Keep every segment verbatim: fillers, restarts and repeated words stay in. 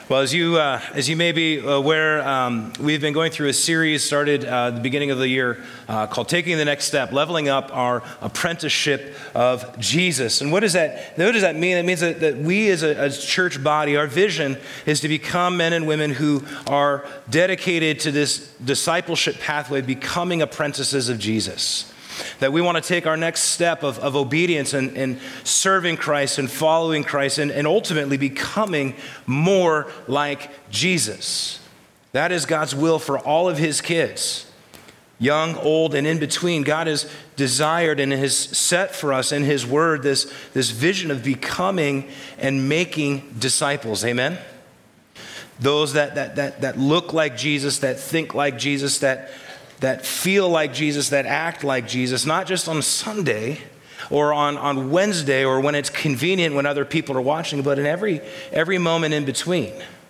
Well, as you uh, as you may be aware, um, we've been going through a series started uh, at the beginning of the year uh, called Taking the Next Step, leveling up our apprenticeship of Jesus. And what does that, what does that mean? It means that, that we as a as church body, our vision is to become men and women who are dedicated to this discipleship pathway, becoming apprentices of Jesus. That we want to take our next step of, of obedience and, and serving Christ and following Christ and, and ultimately becoming more like Jesus. That is God's will for all of his kids, young, old, and in between. God has desired and has set for us in his word this, this vision of becoming and making disciples. Amen? Those that, that, that, that look like Jesus, that think like Jesus, that that feel like Jesus, that act like Jesus, not just on Sunday or on, on Wednesday or when it's convenient when other people are watching, but in every, every moment in between.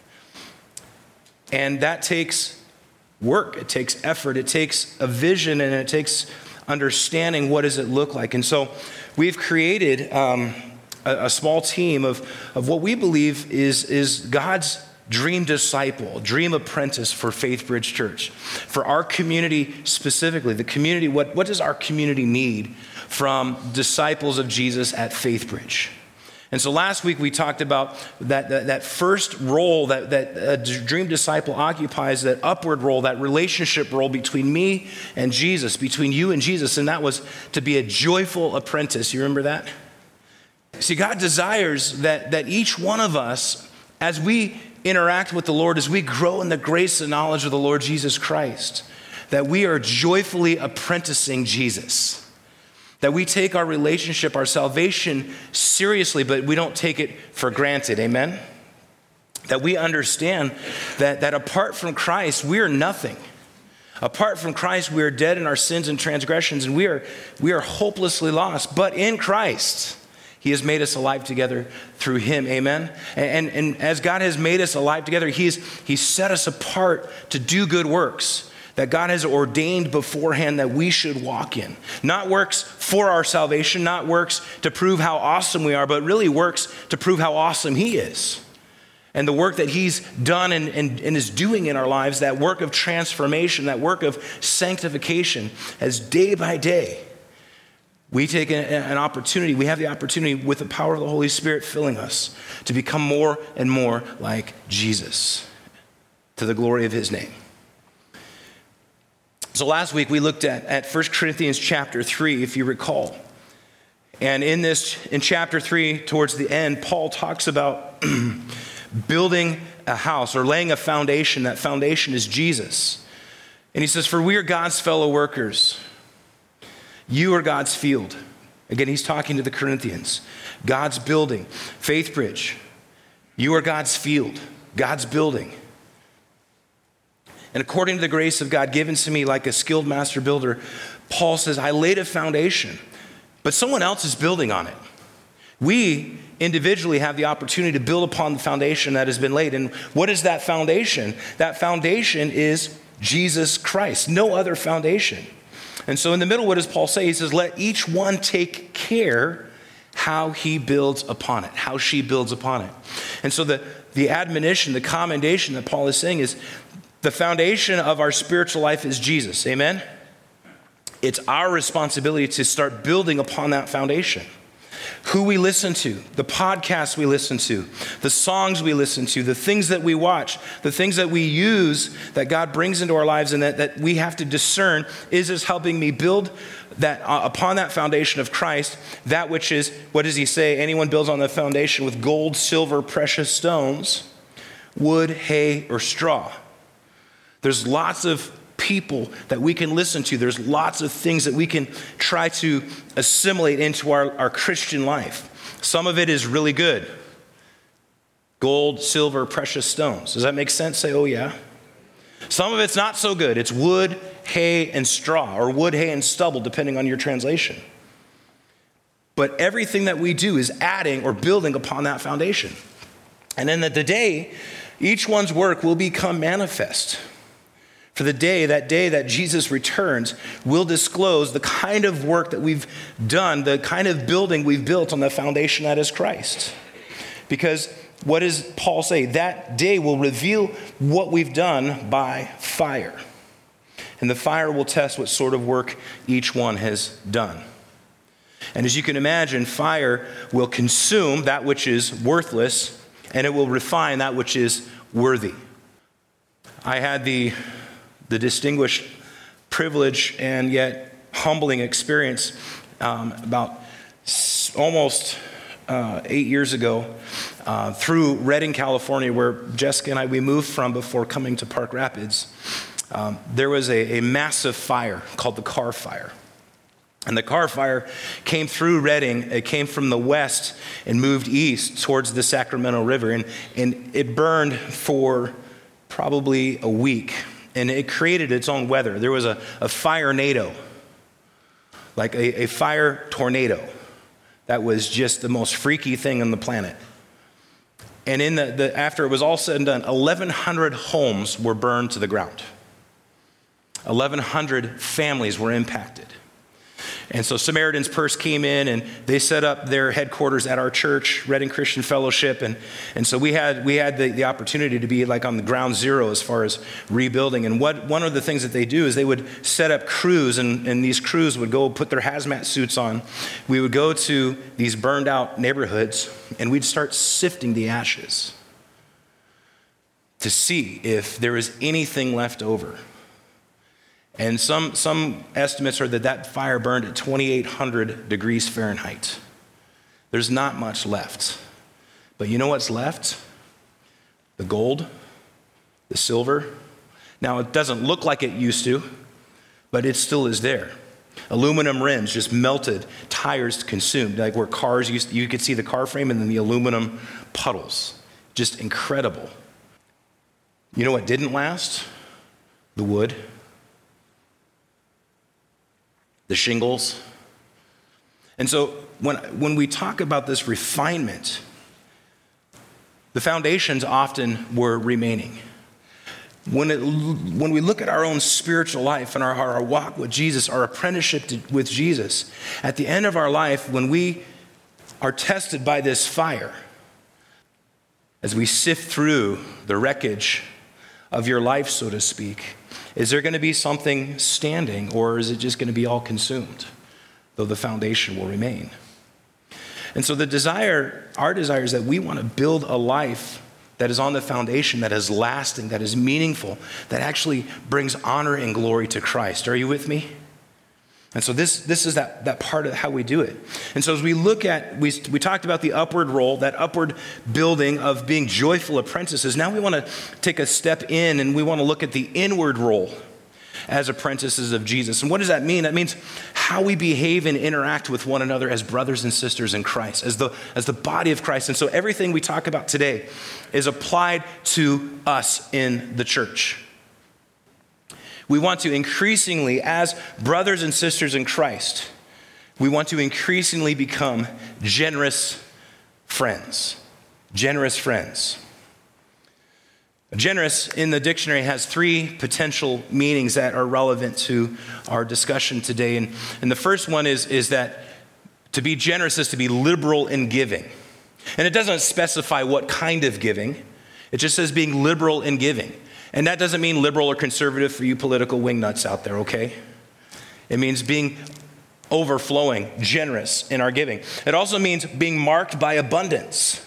And that takes work, it takes effort, it takes a vision, and it takes understanding what does it look like. And so we've created um, a, a small team of, of what we believe is, is God's dream disciple, dream apprentice for Faith Bridge Church. For our community specifically, the community, what, what does our community need from disciples of Jesus at Faith Bridge? And so last week we talked about that, that, that first role that, that a dream disciple occupies, that upward role, that relationship role between me and Jesus, between you and Jesus, and that was to be a joyful apprentice. You remember that? See, God desires that, that each one of us, as we interact with the Lord, as we grow in the grace and knowledge of the Lord Jesus Christ, that we are joyfully apprenticing Jesus. That we take our relationship, our salvation seriously, but we don't take it for granted. Amen? That we understand that, that apart from Christ, we are nothing. Apart from Christ, we are dead in our sins and transgressions, and we are, we are hopelessly lost. But in Christ, he has made us alive together through him, amen? And, and, and as God has made us alive together, he's, he's set us apart to do good works that God has ordained beforehand that we should walk in. Not works for our salvation, not works to prove how awesome we are, but really works to prove how awesome he is. And the work that he's done and, and, and is doing in our lives, that work of transformation, that work of sanctification, as day by day, we take an opportunity, we have the opportunity with the power of the Holy Spirit filling us to become more and more like Jesus to the glory of his name. So last week we looked at, at First Corinthians chapter three, if you recall. And in this, in chapter three, towards the end, Paul talks about building a house or laying a foundation. That foundation is Jesus. And he says, for we are God's fellow workers. You are God's field. Again, he's talking to the Corinthians. God's building. Faith Bridge. You are God's field. God's building. And according to the grace of God given to me like a skilled master builder, Paul says, I laid a foundation, but someone else is building on it. We individually have the opportunity to build upon the foundation that has been laid. And what is that foundation? That foundation is Jesus Christ. No other foundation. And so in the middle, what does Paul say? He says, let each one take care how he builds upon it, how she builds upon it. And so the, the admonition, the commendation that Paul is saying is the foundation of our spiritual life is Jesus. Amen? It's our responsibility to start building upon that foundation. Who we listen to, the podcasts we listen to, the songs we listen to, the things that we watch, the things that we use that God brings into our lives and that, that we have to discern, is this helping me build that uh, upon that foundation of Christ, that which is, what does he say? Anyone builds on the foundation with gold, silver, precious stones, wood, hay, or straw. There's lots of people that we can listen to. There's lots of things that we can try to assimilate into our, our Christian life. Some of it is really good. Gold, silver, precious stones. Does that make sense? Say, oh yeah. Some of it's not so good. It's wood, hay, and straw, or wood, hay, and stubble, depending on your translation. But everything that we do is adding or building upon that foundation. And then at the day, each one's work will become manifest. For the day, that day that Jesus returns, will disclose the kind of work that we've done, the kind of building we've built on the foundation that is Christ. Because what does Paul say? That day will reveal what we've done by fire. And the fire will test what sort of work each one has done. And as you can imagine, fire will consume that which is worthless, and it will refine that which is worthy. I had the, the distinguished privilege and yet humbling experience um, about s- almost uh, eight years ago uh, through Redding, California, where Jessica and I, we moved from before coming to Park Rapids. Um, there was a, a massive fire called the Carr Fire. And the Carr Fire came through Redding. It came from the west and moved east towards the Sacramento River. And, and it burned for probably a week. And it created its own weather. There was a, a fire-nado, like a, a fire tornado. That was just the most freaky thing on the planet. And in the, the after it was all said and done, eleven hundred homes were burned to the ground. eleven hundred families were impacted. And so Samaritan's Purse came in and they set up their headquarters at our church, Redding Christian Fellowship. And, and so we had we had the, the opportunity to be like on the ground zero as far as rebuilding. And what one of the things that they do is they would set up crews, and, and these crews would go put their hazmat suits on. We would go to these burned out neighborhoods and we'd start sifting the ashes to see if there was anything left over. And some, some estimates are that that fire burned at twenty-eight hundred degrees Fahrenheit. There's not much left. But you know what's left? The gold, the silver. Now, it doesn't look like it used to, but it still is there. Aluminum rims just melted, tires consumed, like where cars used to, you could see the car frame and then the aluminum puddles. Just incredible. You know what didn't last? The wood. The shingles. And so when, when we talk about this refinement, the foundations often were remaining. When, it, when we look at our own spiritual life and our, our walk with Jesus, our apprenticeship to, with Jesus, at the end of our life, when we are tested by this fire, as we sift through the wreckage of your life, so to speak, is there going to be something standing, or is it just going to be all consumed, though the foundation will remain? And so the desire, our desire is that we want to build a life that is on the foundation, that is lasting, that is meaningful, that actually brings honor and glory to Christ. Are you with me? And so this, this is that, that part of how we do it. And so as we look at, we, we talked about the upward role, that upward building of being joyful apprentices. Now we want to take a step in and we want to look at the inward role as apprentices of Jesus. And what does that mean? That means how we behave and interact with one another as brothers and sisters in Christ, as the, as the body of Christ. And so everything we talk about today is applied to us in the church. We want to increasingly, as brothers and sisters in Christ, we want to increasingly become generous friends. Generous friends. Generous in the dictionary has three potential meanings that are relevant to our discussion today. And, and the first one is, is that to be generous is to be liberal in giving. And it doesn't specify what kind of giving. It just says being liberal in giving. And that doesn't mean liberal or conservative for you political wingnuts out there, okay? It means being overflowing, generous in our giving. It also means being marked by abundance.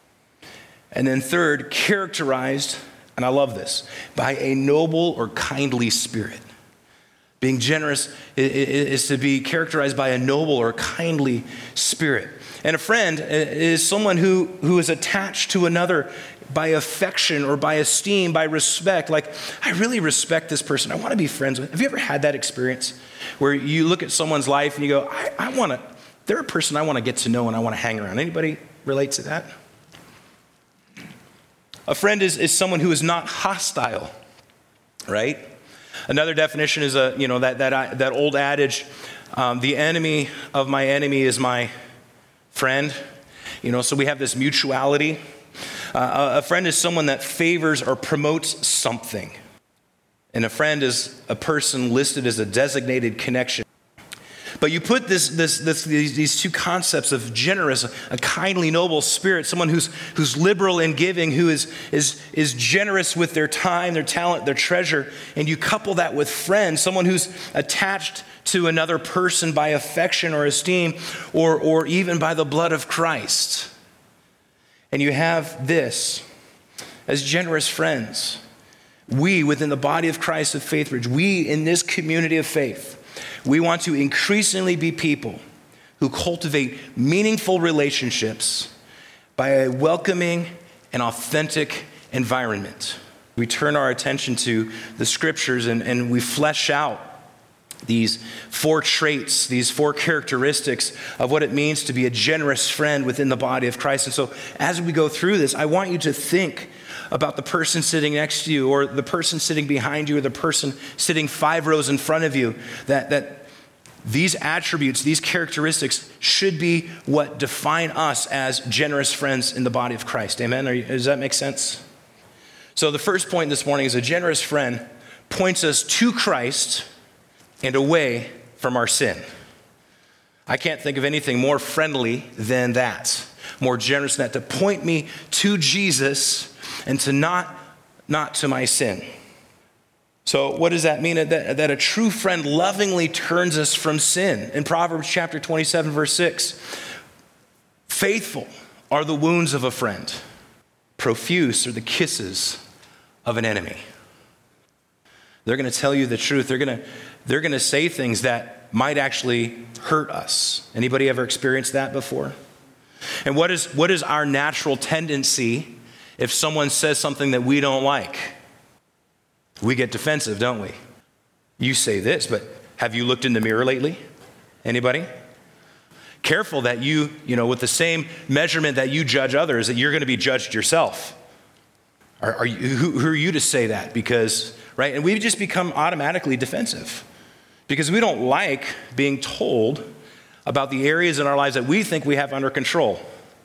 And then third, characterized, and I love this, by a noble or kindly spirit. Being generous is to be characterized by a noble or kindly spirit. And a friend is someone who, who is attached to another by affection or by esteem, by respect. Like, I really respect this person. I want to be friends with. Have you ever had that experience where you look at someone's life and you go, I, I want to, they're a person I want to get to know and I want to hang around. Anybody relate to that? A friend is, is someone who is not hostile, right? Another definition is a, you know, that, that, that old adage, um, the enemy of my enemy is my friend. You know, so we have this mutuality. Uh, a friend is someone that favors or promotes something. And a friend is a person listed as a designated connection. But you put this, this, this, these, these two concepts of generous, a kindly, noble spirit, someone who's, who's liberal in giving, who is, is, is generous with their time, their talent, their treasure, and you couple that with friend, someone who's attached to another person by affection or esteem, or, or even by the blood of Christ. And you have this, as generous friends, we within the body of Christ of Faithbridge, we in this community of faith, we want to increasingly be people who cultivate meaningful relationships by a welcoming and authentic environment. We turn our attention to the scriptures and, and we flesh out these four traits, these four characteristics of what it means to be a generous friend within the body of Christ. And so as we go through this, I want you to think about the person sitting next to you, or the person sitting behind you, or the person sitting five rows in front of you, that, that these attributes, these characteristics should be what define us as generous friends in the body of Christ. Amen? Are you, does that make sense? So the first point this morning is a generous friend points us to Christ and away from our sin. I can't think of anything more friendly than that, more generous than that, to point me to Jesus and to not, not to my sin. So what does that mean? That, that a true friend lovingly turns us from sin. In Proverbs chapter twenty-seven, verse six, faithful are the wounds of a friend. Profuse are the kisses of an enemy. They're going to tell you the truth. They're going to, they're going to say things that might actually hurt us. Anybody ever experienced that before? And what is, what is our natural tendency if someone says something that we don't like? We get defensive, don't we? You say this, but have you looked in the mirror lately? Anybody? Careful that you, you know, with the same measurement that you judge others, that you're going to be judged yourself. Are, are you, who, who are you to say that? Because, right? And we just become automatically defensive because we don't like being told about the areas in our lives that we think we have under control.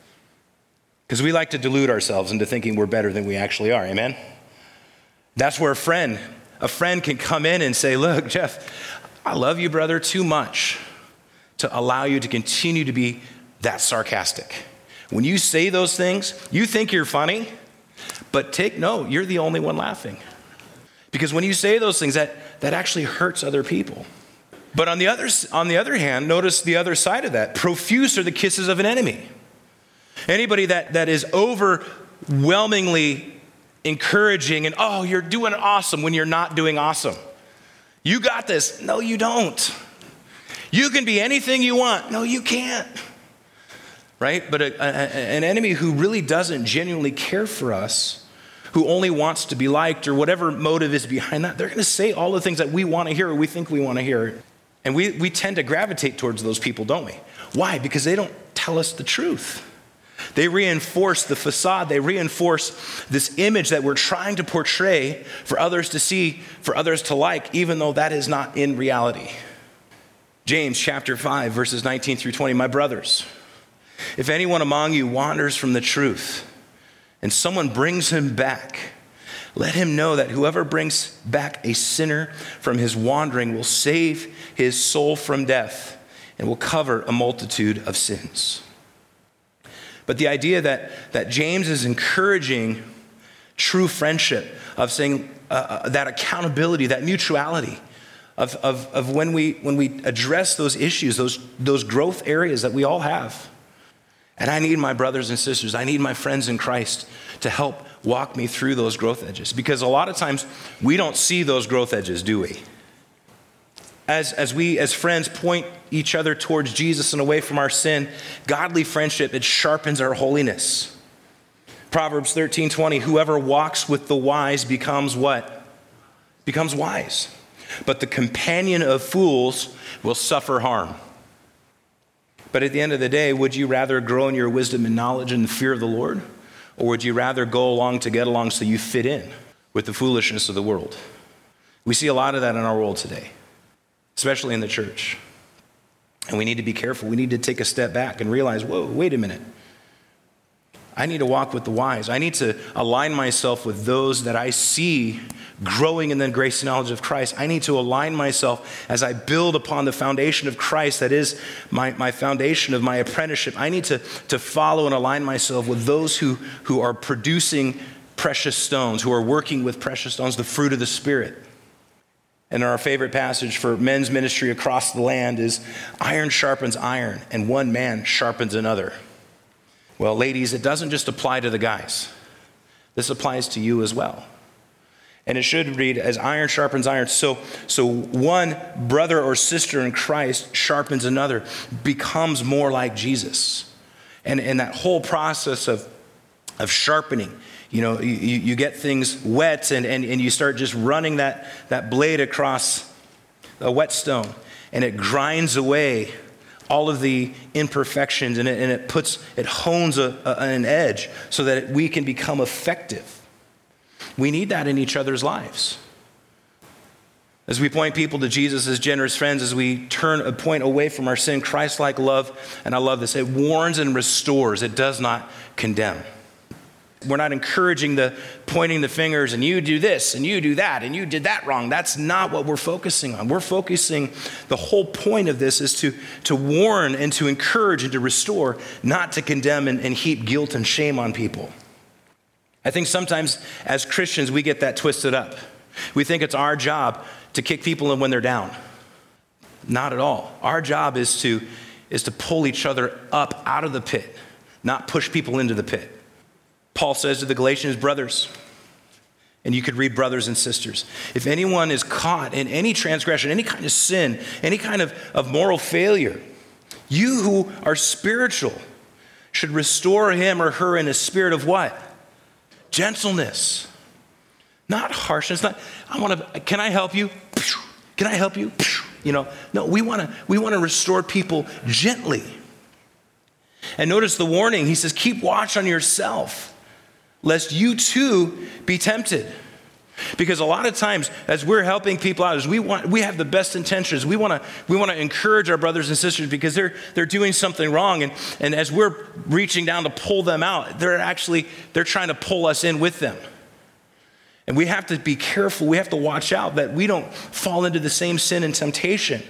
Because we like to delude ourselves into thinking we're better than we actually are. Amen? That's where a friend, a friend can come in and say, look, Jeff, I love you, brother, too much to allow you to continue to be that sarcastic. When you say those things, you think you're funny, but take note, you're the only one laughing. Because when you say those things, that, that actually hurts other people. But on the other, on the other hand, notice the other side of that. Profuse are the kisses of an enemy. Anybody that, that is overwhelmingly encouraging and, oh, you're doing awesome when you're not doing awesome. You got this. No, you don't. You can be anything you want. No, you can't. Right? But a, a, an enemy who really doesn't genuinely care for us, who only wants to be liked or whatever motive is behind that, they're going to say all the things that we want to hear or we think we want to hear. And we, we tend to gravitate towards those people, don't we? Why? Because they don't tell us the truth. They reinforce the facade. They reinforce this image that we're trying to portray for others to see, for others to like, even though that is not in reality. James chapter five, verses nineteen through twenty, my brothers, if anyone among you wanders from the truth and someone brings him back, let him know that whoever brings back a sinner from his wandering will save his soul from death and will cover a multitude of sins. But the idea that, that James is encouraging true friendship, of saying uh, that accountability, that mutuality, of, of, of when we when we address those issues, those, those growth areas that we all have. And I need my brothers and sisters, I need my friends in Christ to help walk me through those growth edges. Because a lot of times we don't see those growth edges, do we? As, as we, as friends, point each other towards Jesus and away from our sin, godly friendship, it sharpens our holiness. Proverbs thirteen twenty, whoever walks with the wise becomes what? Becomes wise. But the companion of fools will suffer harm. But at the end of the day, would you rather grow in your wisdom and knowledge and the fear of the Lord? Or would you rather go along to get along so you fit in with the foolishness of the world? We see a lot of that in our world today, especially in the church. And we need to be careful. We need to take a step back and realize, whoa, wait a minute. I need to walk with the wise. I need to align myself with those that I see growing in the grace and knowledge of Christ. I need to align myself as I build upon the foundation of Christ that is my, my foundation of my apprenticeship. I need to, to follow and align myself with those who, who are producing precious stones, who are working with precious stones, the fruit of the Spirit. And our favorite passage for men's ministry across the land is iron sharpens iron and one man sharpens another. Well, ladies, it doesn't just apply to the guys. This applies to you as well. And it should read, as iron sharpens iron, so, so one brother or sister in Christ sharpens another, becomes more like Jesus. And, and that whole process of, of sharpening, you know, you, you get things wet and, and, and you start just running that, that blade across a whetstone, and it grinds away all of the imperfections, and it, and it puts, it hones a, a, an edge so that we can become effective. We need that in each other's lives. As we point people to Jesus as generous friends, as we turn a point away from our sin, Christ-like love, and I love this, it warns and restores, it does not condemn. We're not encouraging the pointing the fingers and you do this and you do that and you did that wrong. That's not what we're focusing on. We're focusing, the whole point of this is to, to warn and to encourage and to restore, not to condemn and, and heap guilt and shame on people. I think sometimes as Christians we get that twisted up. We think it's our job to kick people in when they're down. Not at all. Our job is to, is to pull each other up out of the pit, not push people into the pit. Paul says to the Galatians, brothers, and you could read brothers and sisters, if anyone is caught in any transgression, any kind of sin, any kind of, of moral failure, you who are spiritual should restore him or her in a spirit of what? Gentleness, not harshness. Not, I want to, can I help you? Can I help you? You know, no, we want to, we want to restore people gently. And notice the warning. He says, keep watch on yourself, lest you too be tempted. Because a lot of times, as we're helping people out, as we want, we have the best intentions. We want to, we want to encourage our brothers and sisters because they're they're doing something wrong, and and as we're reaching down to pull them out, they're actually they're trying to pull us in with them. And we have to be careful. We have to watch out that we don't fall into the same sin and temptation.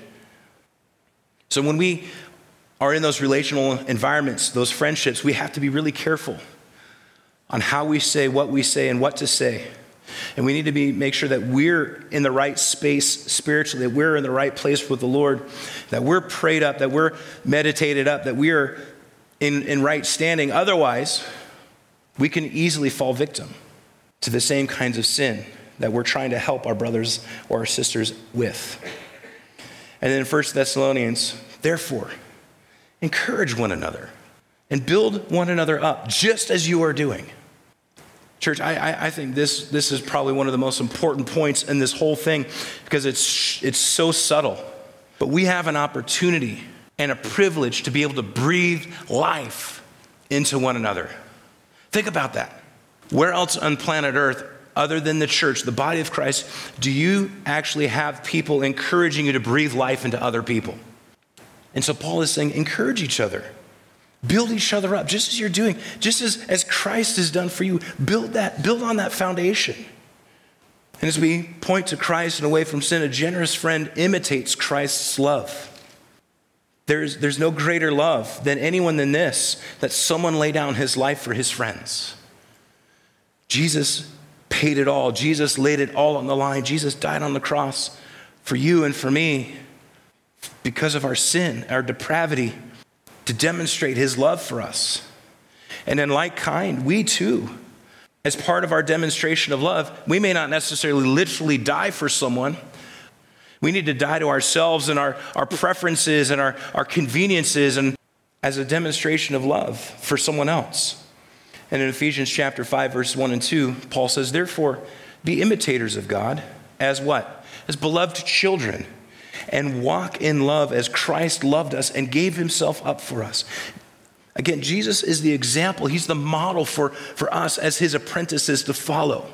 So when we are in those relational environments, those friendships, we have to be really careful on how we say, what we say, and what to say. And we need to be make sure that we're in the right space spiritually, that we're in the right place with the Lord, that we're prayed up, that we're meditated up, that we are in, in right standing. Otherwise, we can easily fall victim to the same kinds of sin that we're trying to help our brothers or our sisters with. And then First Thessalonians, therefore, encourage one another and build one another up, just as you are doing. Church, I, I, I think this, this is probably one of the most important points in this whole thing because it's, it's so subtle. But we have an opportunity and a privilege to be able to breathe life into one another. Think about that. Where else on planet Earth, other than the church, the body of Christ, do you actually have people encouraging you to breathe life into other people? And so Paul is saying, encourage each other. Build each other up, just as you're doing, just as, as Christ has done for you. Build that, build on that foundation. And as we point to Christ and away from sin, a generous friend imitates Christ's love. There's, there's no greater love than anyone than this, that someone lay down his life for his friends. Jesus paid it all. Jesus laid it all on the line. Jesus died on the cross for you and for me because of our sin, our depravity, to demonstrate his love for us. And in like kind, we too, as part of our demonstration of love, we may not necessarily literally die for someone. We need to die to ourselves and our, our preferences and our, our conveniences and as a demonstration of love for someone else. And in Ephesians chapter five, verses one and two, Paul says, therefore, be imitators of God as what? As beloved children, and walk in love as Christ loved us and gave himself up for us. Again, Jesus is the example. He's the model for, for us as his apprentices to follow.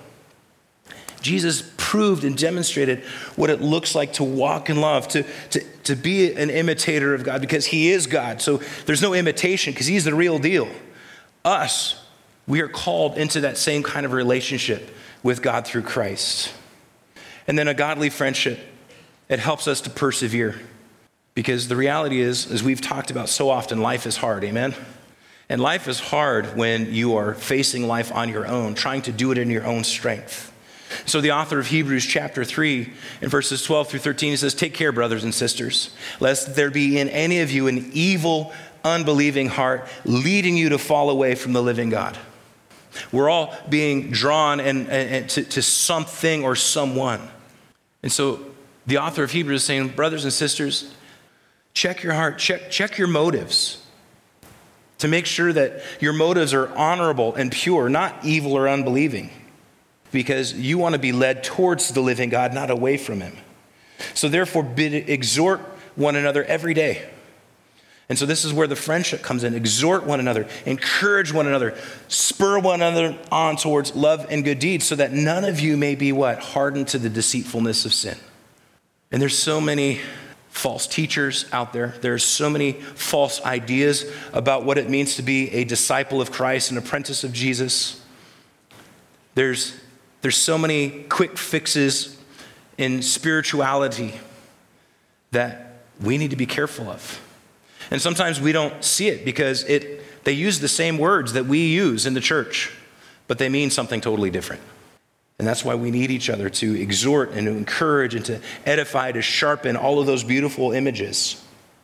Jesus proved and demonstrated what it looks like to walk in love, to, to, to be an imitator of God because he is God. So there's no imitation because he's the real deal. Us, We are called into that same kind of relationship with God through Christ. And then a godly friendship, it helps us to persevere. Because the reality is, as we've talked about so often, life is hard, amen? And life is hard when you are facing life on your own, trying to do it in your own strength. So the author of Hebrews chapter three, in verses twelve through thirteen, he says, "Take care, brothers and sisters, lest there be in any of you an evil, unbelieving heart, leading you to fall away from the living God." We're all being drawn and, and to, to something or someone. And so the author of Hebrews is saying, brothers and sisters, check your heart, check, check your motives to make sure that your motives are honorable and pure, not evil or unbelieving, because you want to be led towards the living God, not away from him. So therefore, bid, exhort one another every day. And so this is where the friendship comes in. Exhort one another, encourage one another, spur one another on towards love and good deeds, so that none of you may be what? Hardened to the deceitfulness of sin. And there's so many false teachers out there. There's so many false ideas about what it means to be a disciple of Christ, an apprentice of Jesus. There's, there's so many quick fixes in spirituality that we need to be careful of. And sometimes we don't see it because it they use the same words that we use in the church, but they mean something totally different. And that's why we need each other to exhort and to encourage and to edify, to sharpen all of those beautiful images.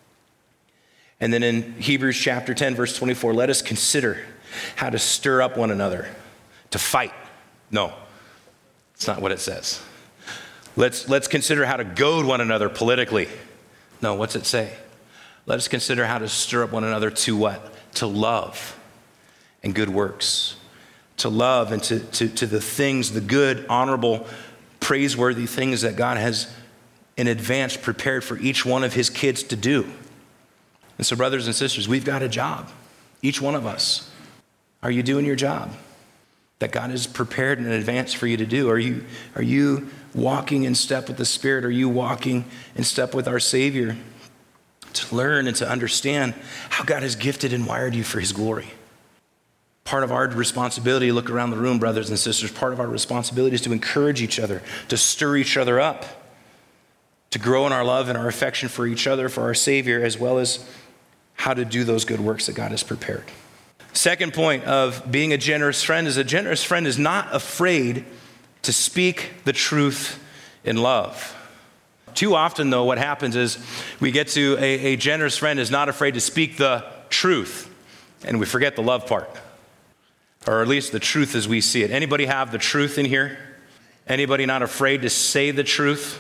And then in Hebrews chapter ten, verse twenty-four, let us consider how to stir up one another to fight. No, it's not what it says. Let's, let's consider how to goad one another politically. No, what's it say? Let us consider how to stir up one another to what? To love and good works. To love and to, to, to the things, the good, honorable, praiseworthy things that God has in advance prepared for each one of his kids to do. And so, brothers and sisters, we've got a job, each one of us. Are you doing your job that God has prepared in advance for you to do? Are you, are you walking in step with the Spirit? Are you walking in step with our Savior to learn and to understand how God has gifted and wired you for his glory? Part of our responsibility, look around the room, brothers and sisters, part of our responsibility is to encourage each other, to stir each other up, to grow in our love and our affection for each other, for our Savior, as well as how to do those good works that God has prepared. Second point of being a generous friend is a generous friend is not afraid to speak the truth in love. Too often, though, what happens is we get to a, a generous friend is not afraid to speak the truth, and we forget the love part, or at least the truth as we see it. Anybody have the truth in here? Anybody not afraid to say the truth?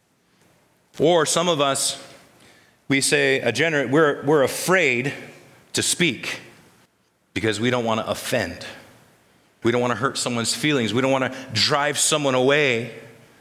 Or some of us, we say a gener- we're, we're afraid to speak because we don't want to offend. We don't want to hurt someone's feelings. We don't want to drive someone away.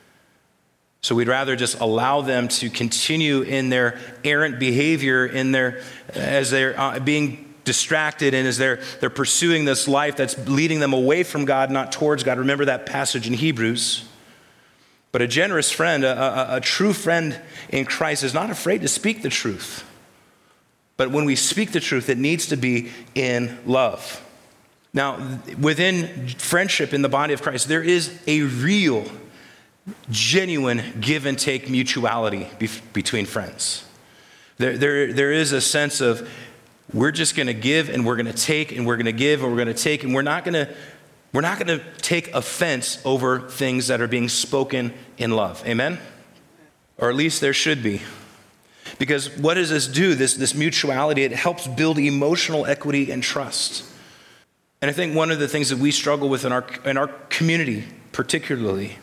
So we'd rather just allow them to continue in their errant behavior, in their as they're uh, being distracted and as they're they're pursuing this life that's leading them away from God, not towards God. Remember that passage in Hebrews. But a generous friend, a, a, a true friend in Christ, is not afraid to speak the truth. But when we speak the truth, it needs to be in love. Now, within friendship in the body of Christ, there is a real genuine give and take mutuality be- between friends. There, there, there is a sense of we're just going to give and we're going to take and we're going to give and we're going to take, and we're not going to we're not going to take offense over things that are being spoken in love. Amen? Or at least there should be. Because what does this do? This, this mutuality, it helps build emotional equity and trust. And I think one of the things that we struggle with in our in our community particularly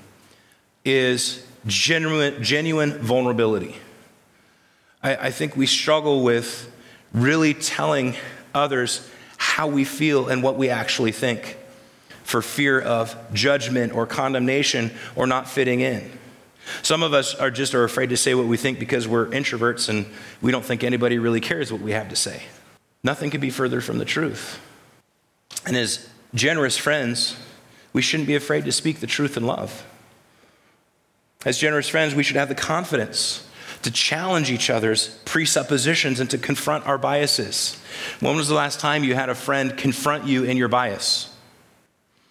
is genuine, genuine vulnerability. I, I think we struggle with really telling others how we feel and what we actually think for fear of judgment or condemnation or not fitting in. Some of us are just are afraid to say what we think because we're introverts and we don't think anybody really cares what we have to say. Nothing could be further from the truth. And as generous friends, we shouldn't be afraid to speak the truth in love. As generous friends, we should have the confidence to challenge each other's presuppositions and to confront our biases. When was the last time you had a friend confront you in your bias?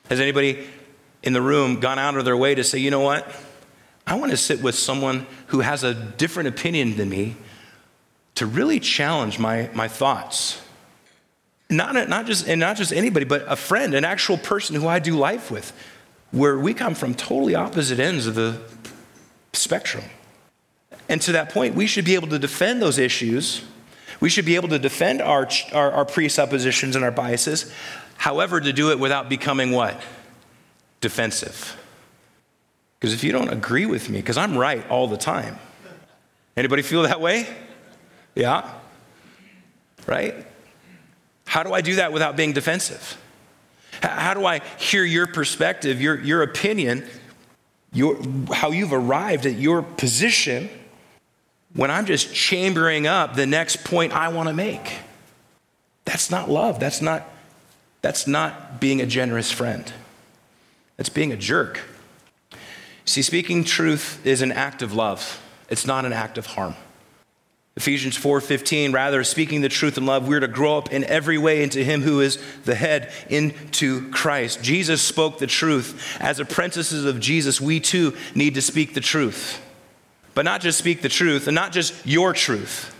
Has anybody in the room gone out of their way to say, you know what? I want to sit with someone who has a different opinion than me to really challenge my, my thoughts. Not, not just, and not just anybody, but a friend, an actual person who I do life with, where we come from totally opposite ends of the spectrum. And to that point, we should be able to defend those issues. We should be able to defend our, our, our presuppositions and our biases. However, to do it without becoming what? Defensive. Because if you don't agree with me, because I'm right all the time. Anybody feel that way? Yeah? Right? How do I do that without being defensive? How do I hear your perspective, your, your opinion, your, how you've arrived at your position when I'm just chambering up the next point I want to make? That's not love. That's not, that's not being a generous friend. That's being a jerk. See, speaking truth is an act of love. It's not an act of harm. Ephesians four fifteen, rather, speaking the truth in love, we're to grow up in every way into him who is the head, into Christ. Jesus spoke the truth. As apprentices of Jesus, we too need to speak the truth. But not just speak the truth, and not just your truth.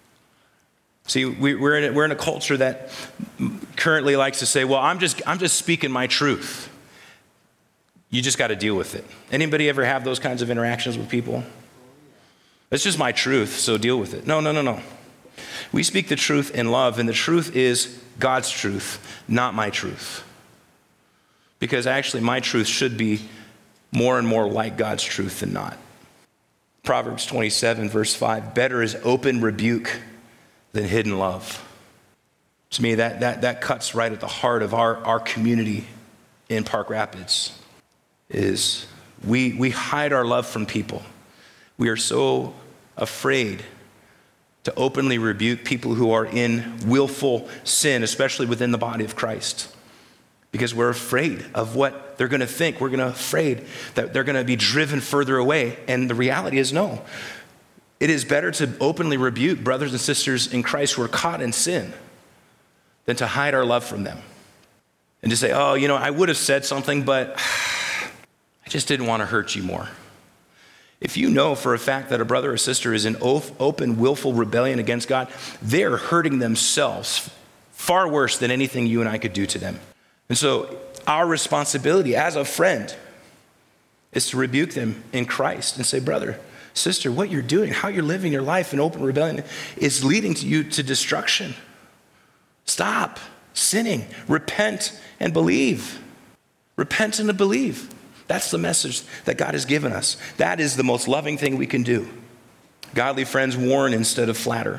See, we, we're, in a, we're in a culture that currently likes to say, well, I'm just, I'm just speaking my truth. You just got to deal with it. Anybody ever have those kinds of interactions with people? It's just my truth, so deal with it. No, no, no, no. We speak the truth in love, and the truth is God's truth, not my truth. Because actually, my truth should be more and more like God's truth than not. Proverbs twenty-seven, verse five, better is open rebuke than hidden love. To me, that, that, that cuts right at the heart of our, our community in Park Rapids. Is we, we hide our love from people. We are so afraid to openly rebuke people who are in willful sin, especially within the body of Christ, because we're afraid of what they're going to think. We're going to afraid that they're going to be driven further away. And the reality is no. It is better to openly rebuke brothers and sisters in Christ who are caught in sin than to hide our love from them and to say, oh, you know, I would have said something, but I just didn't want to hurt you more. If you know for a fact that a brother or sister is in open, willful rebellion against God, they're hurting themselves far worse than anything you and I could do to them. And so our responsibility as a friend is to rebuke them in Christ and say, brother, sister, what you're doing, how you're living your life in open rebellion is leading to you to destruction. Stop sinning, repent and believe. Repent and believe. That's the message that God has given us. That is the most loving thing we can do. Godly friends warn instead of flatter.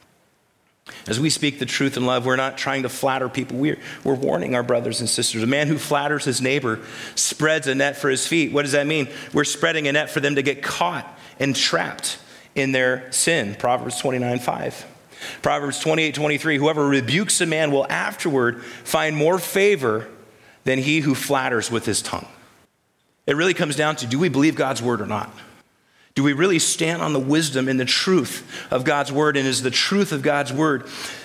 As we speak the truth in love, we're not trying to flatter people. We're, we're warning our brothers and sisters. A man who flatters his neighbor spreads a net for his feet. What does that mean? We're spreading a net for them to get caught and trapped in their sin. Proverbs twenty-nine five. Proverbs twenty-eight twenty-three, whoever rebukes a man will afterward find more favor than he who flatters with his tongue. It really comes down to, do we believe God's word or not? Do we really stand on the wisdom and the truth of God's word? And is the truth of God's word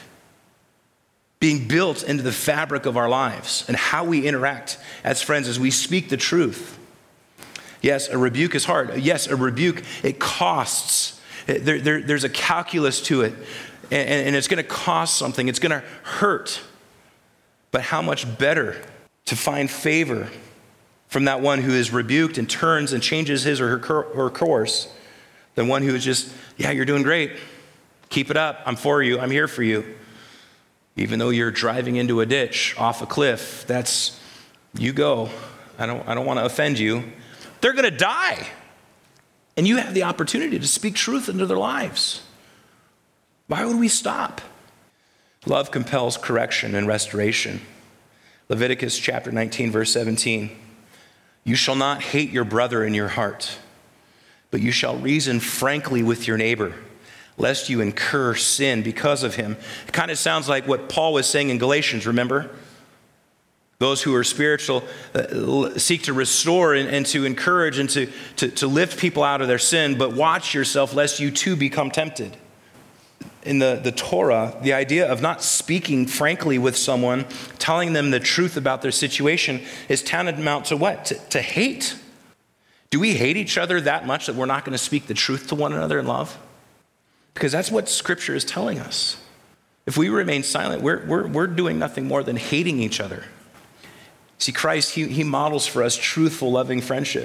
being built into the fabric of our lives and how we interact as friends as we speak the truth? Yes, a rebuke is hard. Yes, a rebuke, it costs. There, there, there's a calculus to it, and, and it's going to cost something. It's going to hurt. But how much better to find favor from that one who is rebuked and turns and changes his or her, her course than one who is just, yeah, you're doing great. Keep it up. I'm for you. I'm here for you. Even though you're driving into a ditch off a cliff, that's, you go. I don't, I don't want to offend you. They're going to die. And you have the opportunity to speak truth into their lives. Why would we stop? Love compels correction and restoration. Leviticus chapter nineteen, verse seventeen. You shall not hate your brother in your heart, but you shall reason frankly with your neighbor, lest you incur sin because of him. It kind of sounds like what Paul was saying in Galatians, remember? Those who are spiritual uh, seek to restore and, and to encourage and to, to, to lift people out of their sin, but watch yourself lest you too become tempted. in the, the Torah, the idea of not speaking frankly with someone, telling them the truth about their situation, is tantamount to what? To, to hate. Do we hate each other that much that we're not going to speak the truth to one another in love? Because that's what Scripture is telling us. If we remain silent, we're, we're, we're doing nothing more than hating each other. See, Christ, he, he models for us truthful, loving friendship.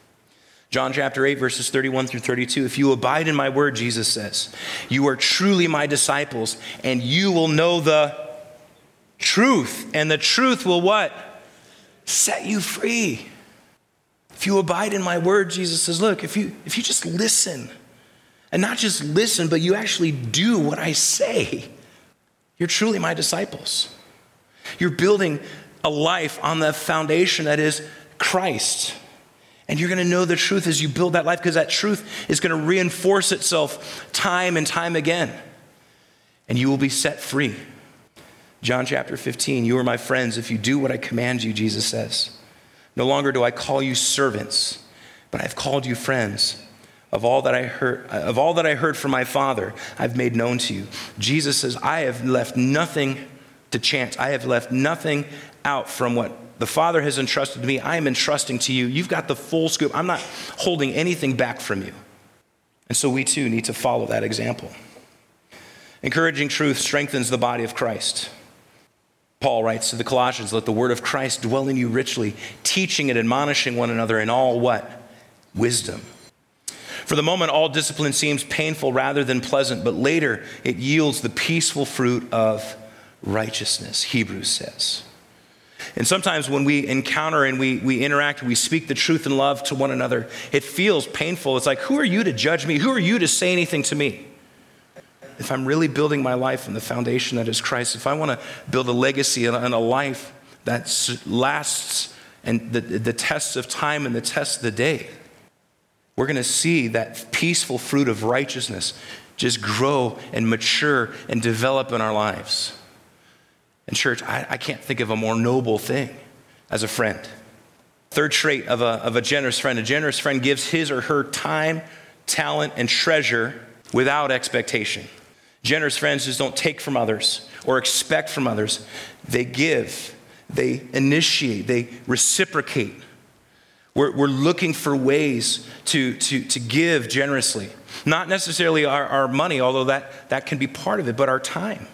John chapter eight, verses thirty-one through thirty-two. If you abide in my word, Jesus says, you are truly my disciples, and you will know the truth. And the truth will what? Set you free. If you abide in my word, Jesus says, look, if you, if you just listen, and not just listen, but you actually do what I say, you're truly my disciples. You're building a life on the foundation that is Christ. And you're going to know the truth as you build that life, because that truth is going to reinforce itself time and time again. And you will be set free. John chapter fifteen, you are my friends if you do what I command you, Jesus says. No longer do I call you servants, but I've called you friends. Of all that I heard, of all that I heard from my Father, I've made known to you. Jesus says, I have left nothing to chance. I have left nothing out from what the Father has entrusted to me. I am entrusting to you. You've got the full scoop. I'm not holding anything back from you. And so we too need to follow that example. Encouraging truth strengthens the body of Christ. Paul writes to the Colossians, let the word of Christ dwell in you richly, teaching and admonishing one another in all what? Wisdom. For the moment, all discipline seems painful rather than pleasant, but later it yields the peaceful fruit of righteousness, Hebrews says. And sometimes when we encounter and we, we interact, we speak the truth in love to one another, it feels painful. It's like, who are you to judge me? Who are you to say anything to me? If I'm really building my life on the foundation that is Christ, if I want to build a legacy and a life that lasts and the, the tests of time and the tests of the day, we're going to see that peaceful fruit of righteousness just grow and mature and develop in our lives. And church, I, I can't think of a more noble thing as a friend. Third trait of a, of a generous friend. A generous friend gives his or her time, talent, and treasure without expectation. Generous friends just don't take from others or expect from others. They give, they initiate, they reciprocate. We're, we're looking for ways to, to, to give generously. Not necessarily our, our money, although that, that can be part of it, but our time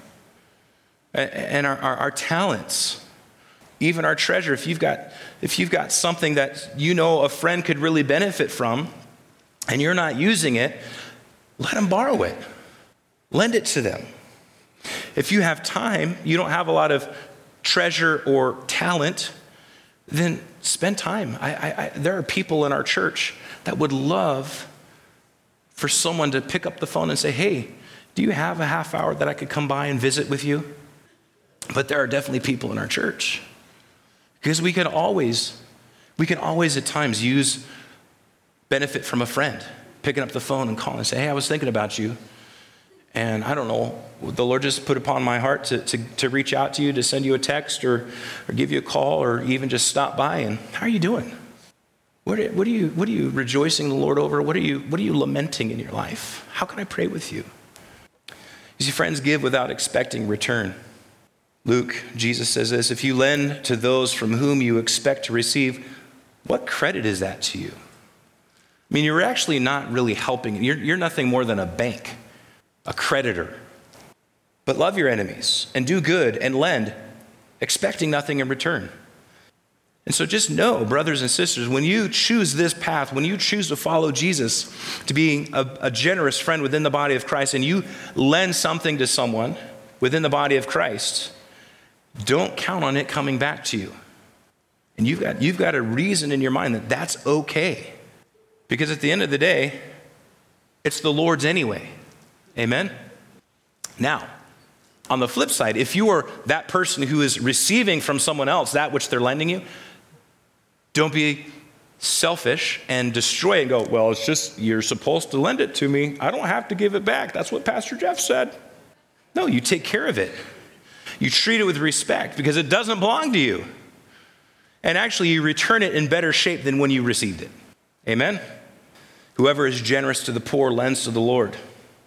and our, our, our talents, even our treasure. If you've got, if you've got something that you know a friend could really benefit from and you're not using it, let them borrow it. Lend it to them. If you have time, you don't have a lot of treasure or talent, then spend time. I, I, I, there are people in our church that would love for someone to pick up the phone and say, hey, do you have a half hour that I could come by and visit with you? But there are definitely people in our church. Because we can always, we can always at times use benefit from a friend, picking up the phone and calling and say, hey, I was thinking about you. And I don't know, the Lord just put upon my heart to, to, to reach out to you, to send you a text or, or give you a call or even just stop by. And how are you doing? What are, what are you, what are you rejoicing the Lord over? What are you, what are you lamenting in your life? How can I pray with you? You see, friends give without expecting return. Luke, Jesus says this, if you lend to those from whom you expect to receive, what credit is that to you? I mean, you're actually not really helping. You're, you're nothing more than a bank, a creditor. But love your enemies and do good and lend, expecting nothing in return. And so just know, brothers and sisters, when you choose this path, when you choose to follow Jesus, to be a, a generous friend within the body of Christ, and you lend something to someone within the body of Christ, don't count on it coming back to you. And you've got, you've got a reason in your mind that that's okay. Because at the end of the day, it's the Lord's anyway. Amen? Now, on the flip side, if you are that person who is receiving from someone else that which they're lending you, don't be selfish and destroy it and go, well, it's just, you're supposed to lend it to me. I don't have to give it back. That's what Pastor Jeff said. No, you take care of it. You treat it with respect because it doesn't belong to you. And actually, you return it in better shape than when you received it. Amen? Whoever is generous to the poor lends to the Lord,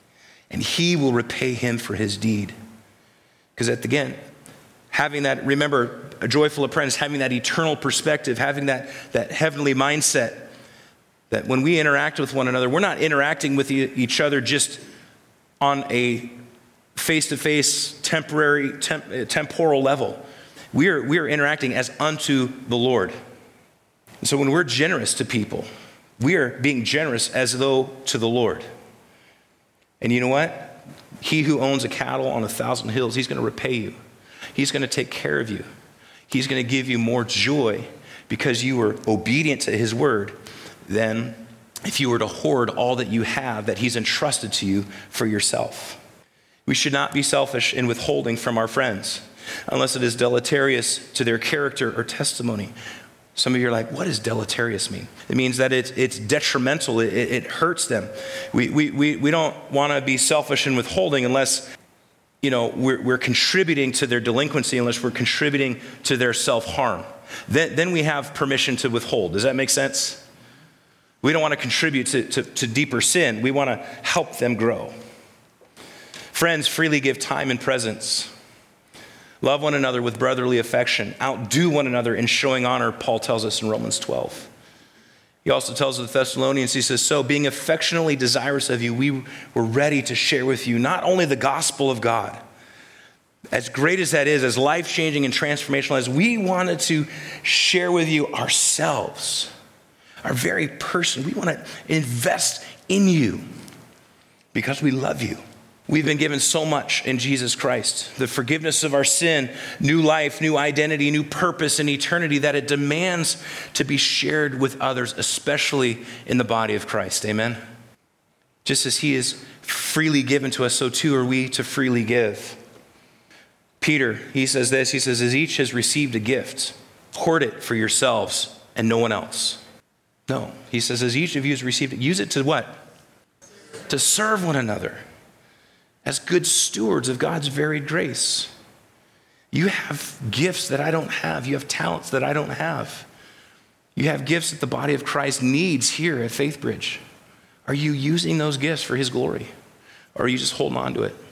and he will repay him for his deed. Because at the again, having that, remember, a joyful apprentice, having that eternal perspective, having that, that heavenly mindset, that when we interact with one another, we're not interacting with e- each other just on a face-to-face, temporary, temp, temporal level. We are, we are interacting as unto the Lord. And so when we're generous to people, we are being generous as though to the Lord. And you know what? He who owns a cattle on a thousand hills, he's going to repay you. He's going to take care of you. He's going to give you more joy because you were obedient to his word than if you were to hoard all that you have that he's entrusted to you for yourself. We should not be selfish in withholding from our friends unless it is deleterious to their character or testimony. Some of you are like, what does deleterious mean? It means that it's, it's detrimental. It, it hurts them. We, we, we, we don't want to be selfish in withholding unless, you know, we're, we're contributing to their delinquency, unless we're contributing to their self-harm. Then, then we have permission to withhold. Does that make sense? We don't want to contribute to, to, to deeper sin. We want to help them grow. Friends, freely give time and presence. Love one another with brotherly affection. Outdo one another in showing honor, Paul tells us in Romans twelve. He also tells the Thessalonians, he says, so being affectionately desirous of you, we were ready to share with you not only the gospel of God, as great as that is, as life-changing and transformational as, we wanted to share with you ourselves, our very person. We want to invest in you because we love you. We've been given so much in Jesus Christ, the forgiveness of our sin, new life, new identity, new purpose and eternity, that it demands to be shared with others, especially in the body of Christ. Amen? Just as he is freely given to us, so too are we to freely give. Peter, he says this, he says, as each has received a gift, hoard it for yourselves and no one else. No, he says, as each of you has received it, use it to what? To serve one another. As good stewards of God's varied grace. You have gifts that I don't have. You have talents that I don't have. You have gifts that the body of Christ needs here at FaithBridge. Are you using those gifts for his glory? Or are you just holding on to it?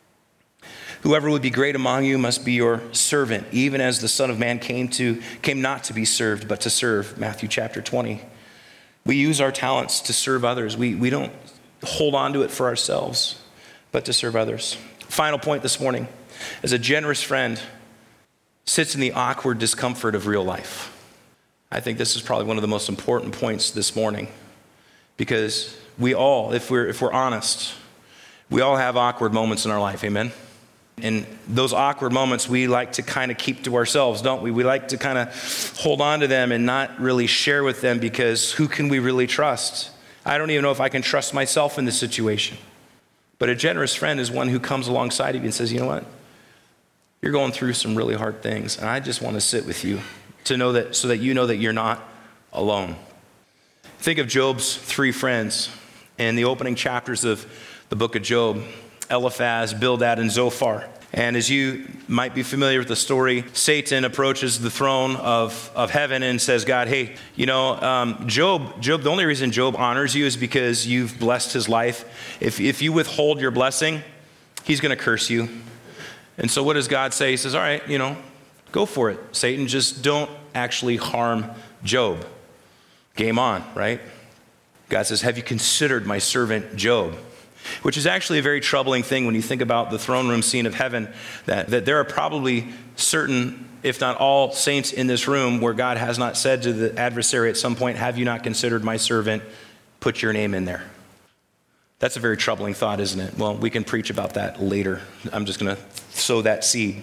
Whoever would be great among you must be your servant, even as the Son of Man came to came not to be served, but to serve. Matthew chapter twenty. We use our talents to serve others. We, we don't hold on to it for ourselves, but to serve others. Final point this morning, as a generous friend sits in the awkward discomfort of real life. I think this is probably one of the most important points this morning, because we all, if we're, if we're honest, we all have awkward moments in our life, amen? And those awkward moments we like to kind of keep to ourselves, don't we? We like to kind of hold on to them and not really share with them, because who can we really trust? I don't even know if I can trust myself in this situation. But a generous friend is one who comes alongside of you and says, you know what? You're going through some really hard things, and I just want to sit with you to know that, so that you know that you're not alone. Think of Job's three friends in the opening chapters of the book of Job: Eliphaz, Bildad, and Zophar. And as you might be familiar with the story, Satan approaches the throne of, of heaven and says, God, hey, you know, um, Job, Job, the only reason Job honors you is because you've blessed his life. If, if you withhold your blessing, he's going to curse you. And so what does God say? He says, all right, you know, go for it, Satan. Just don't actually harm Job. Game on, right? God says, have you considered my servant Job? Which is actually a very troubling thing when you think about the throne room scene of heaven, that, that there are probably certain, if not all, saints in this room where God has not said to the adversary at some point, have you not considered my servant? Put your name in there. That's a very troubling thought, isn't it? Well, we can preach about that later. I'm just going to sow that seed.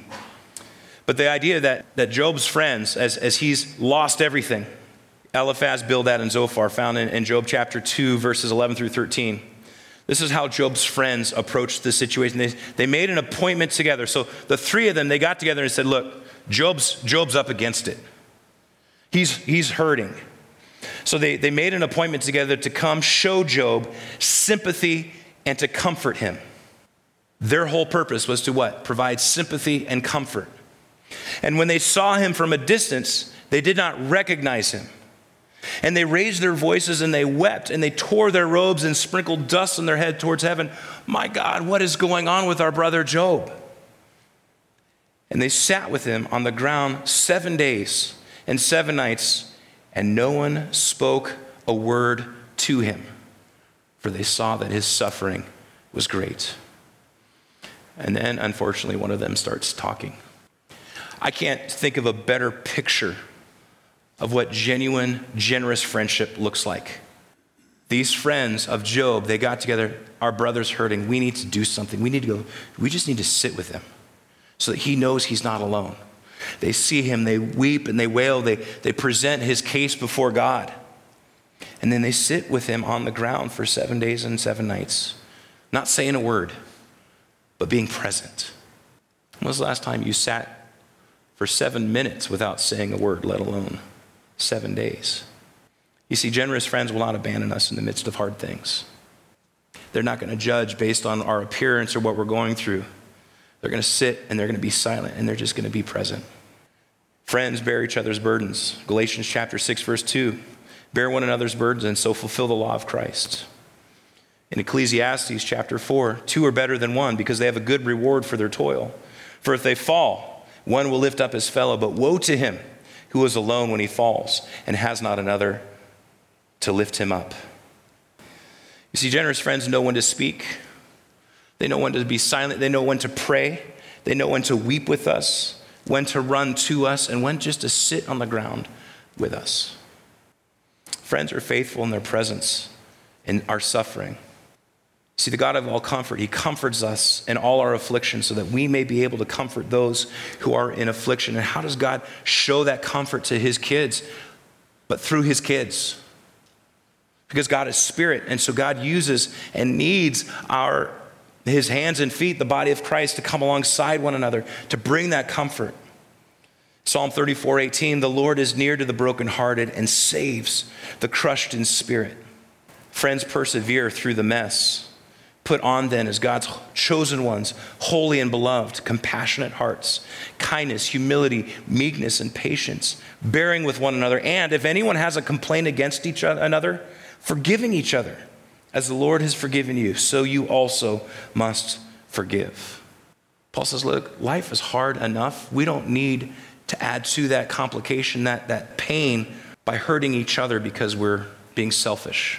But the idea that, that Job's friends, as, as he's lost everything, Eliphaz, Bildad, and Zophar, found in, in Job chapter two, verses eleven through thirteen, this is how Job's friends approached the situation. They, they made an appointment together. So the three of them, they got together and said, look, Job's, Job's up against it. He's, he's hurting. So they, they made an appointment together to come show Job sympathy and to comfort him. Their whole purpose was to what? Provide sympathy and comfort. And when they saw him from a distance, they did not recognize him. And they raised their voices and they wept and they tore their robes and sprinkled dust on their head towards heaven. My God, what is going on with our brother Job? And they sat with him on the ground seven days and seven nights, and no one spoke a word to him, for they saw that his suffering was great. And then, unfortunately, one of them starts talking. I can't think of a better picture of what genuine, generous friendship looks like. These friends of Job, they got together, our brother's hurting, we need to do something. We need to go, we just need to sit with him so that he knows he's not alone. They see him, they weep and they wail, they, they present his case before God. And then they sit with him on the ground for seven days and seven nights, not saying a word, but being present. When was the last time you sat for seven minutes without saying a word, let alone seven days? You see, generous friends will not abandon us in the midst of hard things. They're not going to judge based on our appearance or what we're going through. They're going to sit and they're going to be silent and they're just going to be present. Friends, bear each other's burdens. Galatians chapter six, verse two. Bear one another's burdens and so fulfill the law of Christ. In Ecclesiastes chapter four, two are better than one because they have a good reward for their toil. For if they fall, one will lift up his fellow, but woe to him who is alone when he falls and has not another to lift him up. You see, generous friends know when to speak. They know when to be silent. They know when to pray. They know when to weep with us, when to run to us, and when just to sit on the ground with us. Friends are faithful in their presence in our suffering. See, the God of all comfort, he comforts us in all our affliction so that we may be able to comfort those who are in affliction. And how does God show that comfort to his kids? But through his kids. Because God is spirit, and so God uses and needs our his hands and feet, the body of Christ, to come alongside one another, to bring that comfort. Psalm thirty-four eighteen, the Lord is near to the brokenhearted and saves the crushed in spirit. Friends, persevere through the mess. Put on then as God's chosen ones, holy and beloved, compassionate hearts, kindness, humility, meekness, and patience, bearing with one another. And if anyone has a complaint against each other, forgiving each other. As the Lord has forgiven you, so you also must forgive. Paul says, look, life is hard enough. We don't need to add to that complication, that, that pain, by hurting each other because we're being selfish.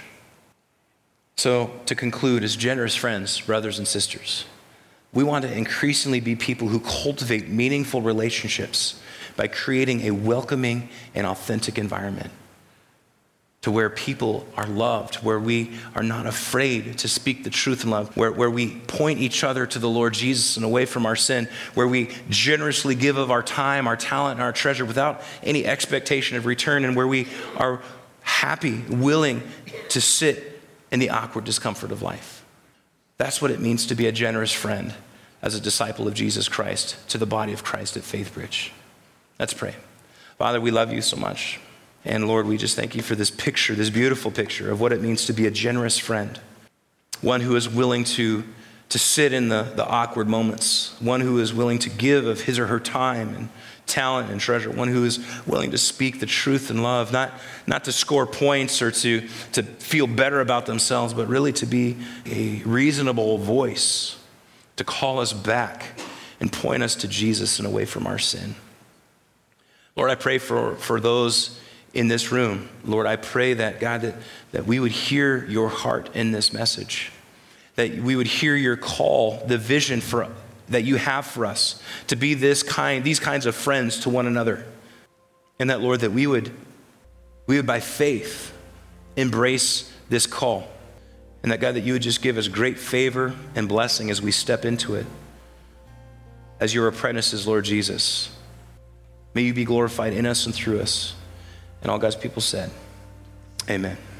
So to conclude, as generous friends, brothers and sisters, we want to increasingly be people who cultivate meaningful relationships by creating a welcoming and authentic environment, to where people are loved, where we are not afraid to speak the truth in love, where, where we point each other to the Lord Jesus and away from our sin, where we generously give of our time, our talent, and our treasure without any expectation of return, and where we are happy, willing to sit in the awkward discomfort of life. That's what it means to be a generous friend as a disciple of Jesus Christ to the body of Christ at Faithbridge. Let's pray. Father, we love you so much. And Lord, we just thank you for this picture, this beautiful picture of what it means to be a generous friend. One who is willing to, to sit in the, the awkward moments. One who is willing to give of his or her time and talent and treasure. One who is willing to speak the truth in love, not, not to score points or to, to feel better about themselves, but really to be a reasonable voice to call us back and point us to Jesus and away from our sin. Lord, I pray for, for those in this room. Lord, I pray that, God, that, that we would hear your heart in this message, that we would hear your call, the vision for that you have for us to be this kind, these kinds of friends to one another. And that, Lord, that we would, we would by faith embrace this call. And that, God, that you would just give us great favor and blessing as we step into it as your apprentices, Lord Jesus. May you be glorified in us and through us. And all God's people said, amen.